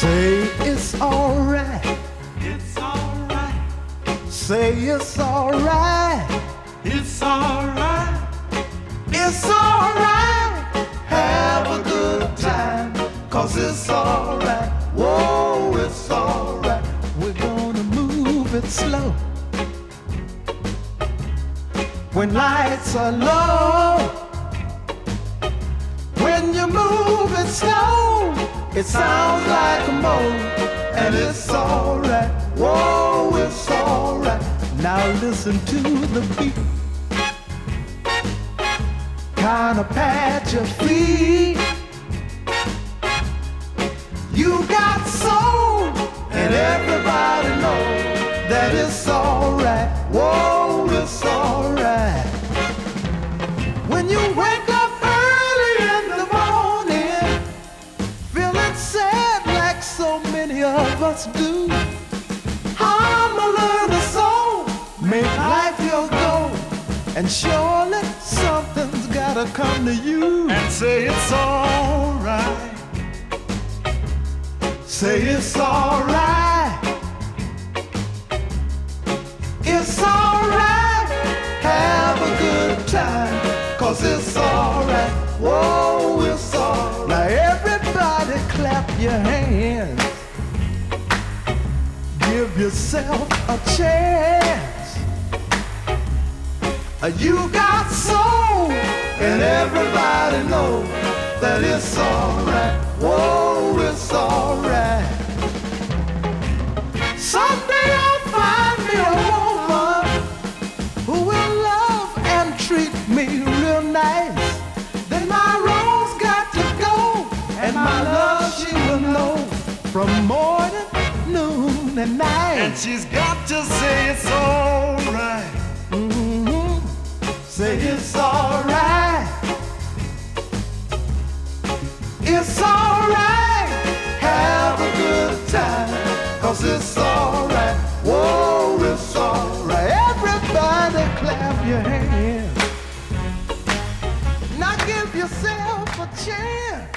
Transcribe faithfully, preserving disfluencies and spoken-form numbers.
Say it's alright. It's alright. Say it's alright. It's alright. It's alright. Have a good time, 'cause it's alright. Whoa, it's alright. We're gonna move it slow. When lights are low, when you move it slow, it sounds like a mo, and it's alright. Whoa, it's alright. Now listen to the beat. Kinda pat your feet. You got soul, and everybody knows that it's alright. Whoa, it's alright. When you wake up early in the morning, feeling sad like so many of us do, hum a little song, make life your goal, and surely something's gotta come to you And say it's alright. Say it's alright. It's alright. Have a good time, 'cause it's alright. Whoa, it's alright. Now everybody clap your hands. Give yourself a chance. You got soul, and everybody knows that it's alright. Whoa, it's alright. Someday I'll find me a woman who will love and treat me real nice. Then my road's got to go, and my love she will know from morning, noon, and night. And she's got to say it's alright. Mm-hmm. Say it's alright. It's alright. Have a good time, 'cause it's alright. Whoa, it's alright. Everybody clap your hands. Now give yourself a chance.